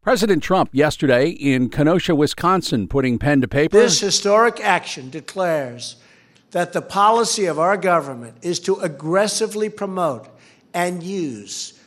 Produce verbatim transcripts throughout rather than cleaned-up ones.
President Trump yesterday in Kenosha, Wisconsin, putting pen to paper. This historic action declares that the policy of our government is to aggressively promote and use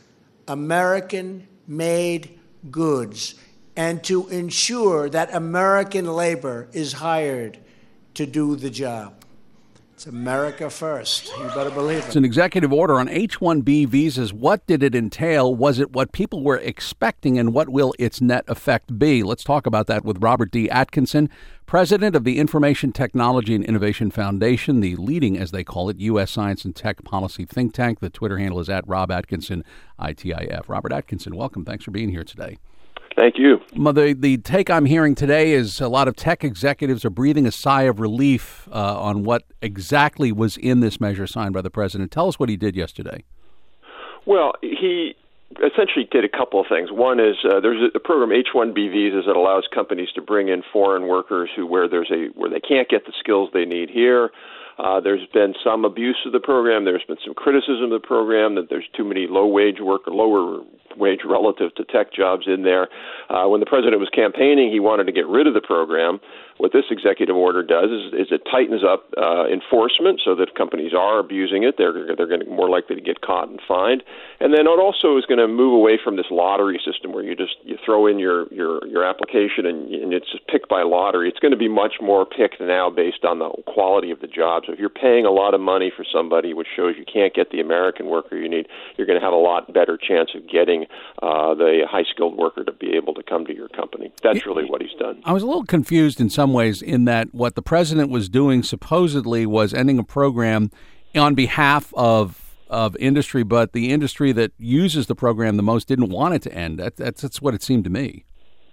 American-made goods and to ensure that American labor is hired to do the job. It's America first. You better believe it. It's an executive order on H one B visas. What did it entail? Was it what people were expecting, and what will its net effect be? Let's talk about that with Robert D. Atkinson, president of the Information Technology and Innovation Foundation, the leading, as they call it, U S science and tech policy think tank. The Twitter handle is at Rob Atkinson, I T I F. Robert Atkinson, welcome. Thanks for being here today. Thank you. The, the take I'm hearing today is a lot of tech executives are breathing a sigh of relief uh, on what exactly was in this measure signed by the president. Tell us what he did yesterday. Well, he essentially did a couple of things. One is uh, there's a program, H one B visas, that allows companies to bring in foreign workers who where there's a where they can't get the skills they need here. Uh, there's been some abuse of the program. There's been some criticism of the program that there's too many low-wage work, lower wage relative to tech jobs in there. Uh, when the president was campaigning, he wanted to get rid of the program. What this executive order does is, is it tightens up uh, enforcement so that if companies are abusing it, they're they're going to be more likely to get caught and fined. And then it also is going to move away from this lottery system where you just you throw in your your, your application and, and it's just picked by lottery. It's going to be much more picked now based on the quality of the job. So if you're paying a lot of money for somebody, which shows you can't get the American worker you need, you're going to have a lot better chance of getting uh, the high-skilled worker to be able to come to your company. That's really what he's done. I was a little confused in some ways in that what the president was doing supposedly was ending a program on behalf of of industry, but the industry that uses the program the most didn't want it to end. That, that's, that's what it seemed to me.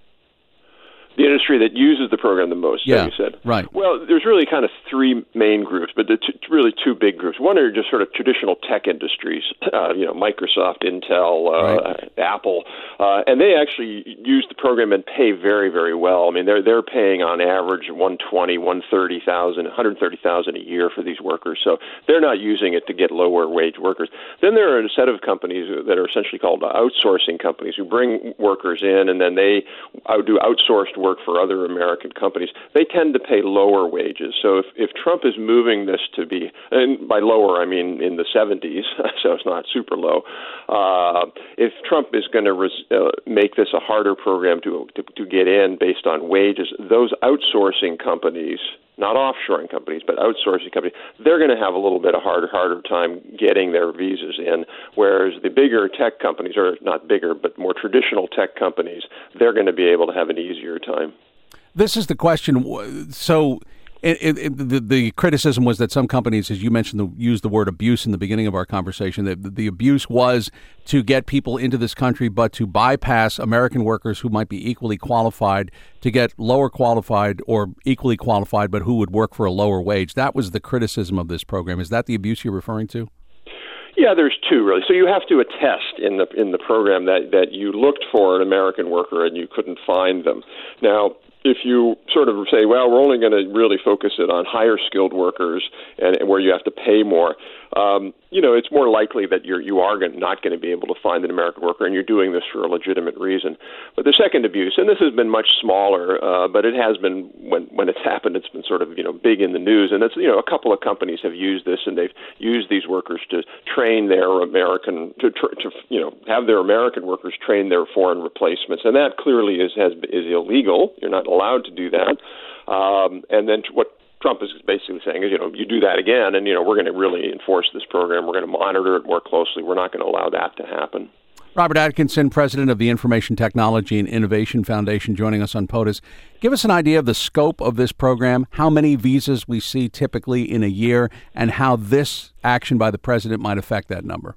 The industry that uses the program the most, yeah, you said. Right. Well, there's really kind of three main groups, but there's really two big groups. One are just sort of traditional tech industries, uh, you know, Microsoft, Intel, uh, right. Apple, uh, and they actually use the program and pay very, very well. I mean, they're they're paying on average one hundred twenty thousand, one hundred thirty thousand, one hundred thirty thousand a year for these workers. So they're not using it to get lower wage workers. Then there are a set of companies that are essentially called outsourcing companies who bring workers in and then they do outsourced work for other American companies. They tend to pay lower wages. So if, if Trump is moving this to be, and by lower I mean in the seventies, so it's not super low, uh, if Trump is going to res- uh, make this a harder program to, to to get in based on wages, those outsourcing companies, not offshoring companies, but outsourcing companies, they're going to have a little bit of harder, harder time getting their visas in, whereas the bigger tech companies, or not bigger, but more traditional tech companies, they're going to be able to have an easier time. This is the question. So it, it, the, the criticism was that some companies, as you mentioned, the, used the word abuse in the beginning of our conversation, that the abuse was to get people into this country, but to bypass American workers who might be equally qualified to get lower qualified or equally qualified, but who would work for a lower wage. That was the criticism of this program. Is that the abuse you're referring to? Yeah, there's two, really. So you have to attest in the in the program that, that you looked for an American worker and you couldn't find them. Now, if you sort of say, well, we're only going to really focus it on higher skilled workers and, and where you have to pay more, um, you know, it's more likely that you're, you are going, not going to be able to find an American worker and you're doing this for a legitimate reason. But the second abuse, and this has been much smaller, uh, but it has been, when, when it's happened, it's been sort of, you know, big in the news. And it's, you know, a couple of companies have used this and they've used these workers to train their American, to, to you know, have their American workers train their foreign replacements. And that clearly is, has, is illegal. You're not allowed to do that. Um, and then what Trump is basically saying is, you know, you do that again, and, you know, we're going to really enforce this program. We're going to monitor it more closely. We're not going to allow that to happen. Robert Atkinson, president of the Information Technology and Innovation Foundation, joining us on POTUS. Give us an idea of the scope of this program, how many visas we see typically in a year, and how this action by the president might affect that number.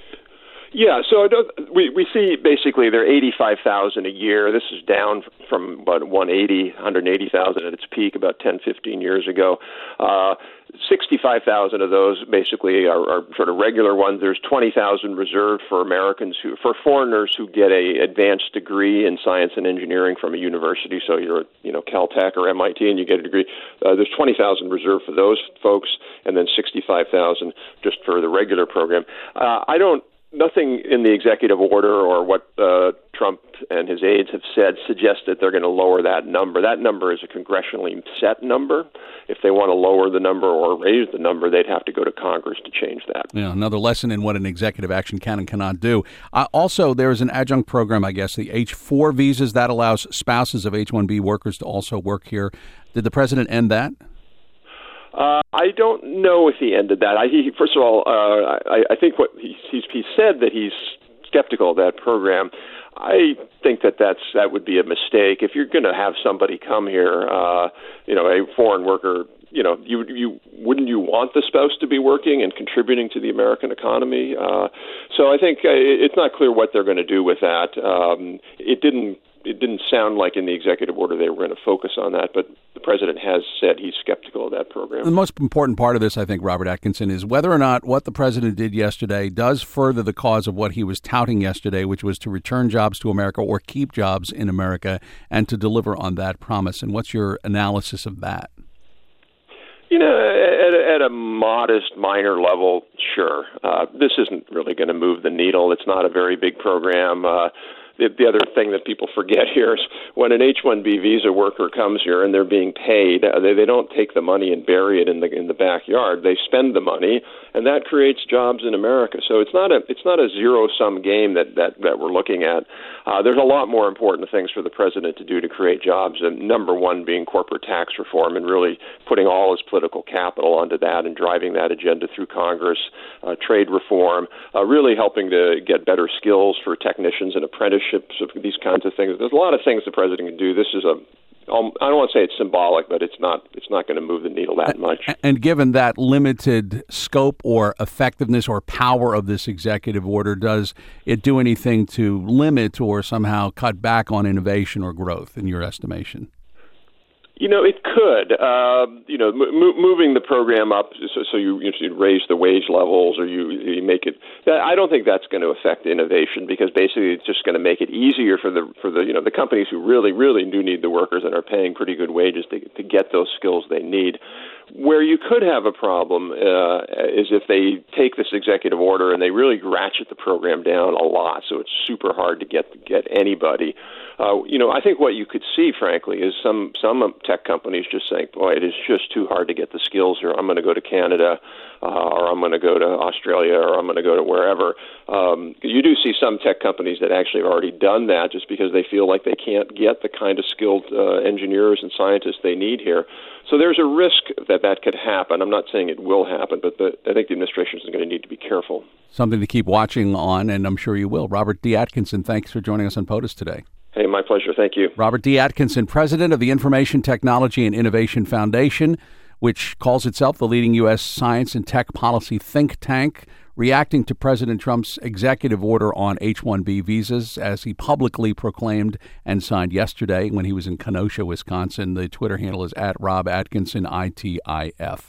Yeah, so we we see basically there are eighty-five thousand a year. This is down from about one hundred eighty, one hundred eighty thousand at its peak about ten, fifteen years ago. Uh, sixty-five thousand of those basically are, are sort of regular ones. There's twenty thousand reserved for Americans who, for foreigners who get a advanced degree in science and engineering from a university. So you're, you know, Caltech or M I T and you get a degree. Uh, there's twenty thousand reserved for those folks, and then sixty-five thousand just for the regular program. Uh, I don't. Nothing in the executive order or what uh, Trump and his aides have said suggest that they're going to lower that number. That number is a congressionally set number. If they want to lower the number or raise the number, they'd have to go to Congress to change that. Yeah, another lesson in what an executive action can and cannot do. Uh, also, there is an adjunct program, I guess, the H four visas that allows spouses of H one B workers to also work here. Did the president end that? Uh, I don't know if he ended that. I, he, first of all, uh, I, I think what he, he's, he said that he's skeptical of that program. I think that that's that would be a mistake. If you're going to have somebody come here, uh, you know, a foreign worker, you know, you you wouldn't you want the spouse to be working and contributing to the American economy? Uh, so I think uh, it's not clear what they're going to do with that. Um, it didn't. It didn't sound like in the executive order they were going to focus on that, but the president has said he's skeptical of that program. The most important part of this, I think, Robert Atkinson, is whether or not what the president did yesterday does further the cause of what he was touting yesterday, which was to return jobs to America or keep jobs in America and to deliver on that promise. And what's your analysis of that? You know, at a, at a modest, minor level, sure. Uh, this isn't really going to move the needle. It's not a very big program. Uh, The, the other thing that people forget here is when an H one B visa worker comes here and they're being paid, uh, they, they don't take the money and bury it in the in the backyard. They spend the money, and that creates jobs in America. So it's not a it's not a zero sum game that that, that we're looking at. Uh, there's a lot more important things for the president to do to create jobs, and number one being corporate tax reform and really putting all his political capital onto that and driving that agenda through Congress. Uh, trade reform, uh, really helping to get better skills for technicians and apprenticeships, of these kinds of things. There's a lot of things the president can do. This is a, um, I don't want to say it's symbolic, but it's not. It's not going to move the needle that much. And given that limited scope or effectiveness or power of this executive order, does it do anything to limit or somehow cut back on innovation or growth, in your estimation? You know, it could. Uh, you know, m- moving the program up so, so you, you raise the wage levels or you, you make it. That, I don't think that's going to affect innovation because basically it's just going to make it easier for the for the you know the companies who really really do need the workers and are paying pretty good wages to to get those skills they need. Where you could have a problem uh, is if they take this executive order and they really ratchet the program down a lot, so it's super hard to get get anybody. Uh, you know, I think what you could see, frankly, is some some tech companies just saying, "Boy, it is just too hard to get the skills here. I'm going to go to Canada, uh, or I'm going to go to Australia, or I'm going to go to wherever." Um, you do see some tech companies that actually have already done that just because they feel like they can't get the kind of skilled uh, engineers and scientists they need here. So there's a risk that that could happen. I'm not saying it will happen, but the, I think the administration is going to need to be careful. Something to keep watching on, and I'm sure you will. Robert D. Atkinson, thanks for joining us on POTUS today. Hey, my pleasure. Thank you. Robert D. Atkinson, president of the Information Technology and Innovation Foundation, which calls itself the leading U S science and tech policy think tank, reacting to President Trump's executive order on H one B visas, as he publicly proclaimed and signed yesterday when he was in Kenosha, Wisconsin. The Twitter handle is at Rob Atkinson, I T I F.